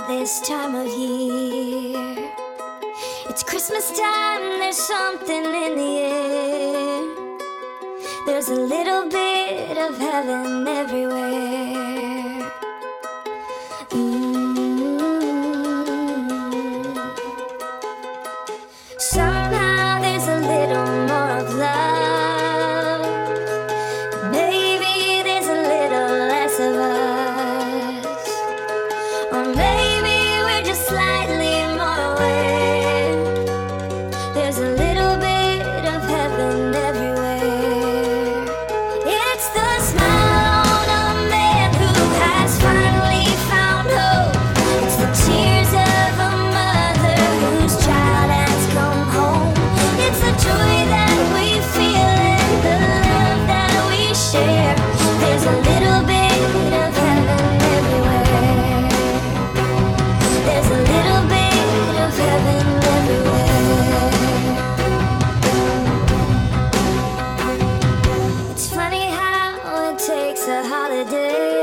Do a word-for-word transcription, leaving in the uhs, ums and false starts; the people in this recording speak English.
this time of year. It's Christmas time, there's something in the air. There's a little bit of heaven everywhere. Mm-hmm. Somehow there's a little more of love. Maybe there's a little less of us. Or maybe we're just slightly more aware. There's a little bit of heaven everywhere. It's the smile on a man who has finally found hope. It's the tears of a mother whose child has come home. It's the joy that we feel and the love that we share. There's a little bit of heaven everywhere. There's a little bit of heaven everywhere. It's funny how it takes a holiday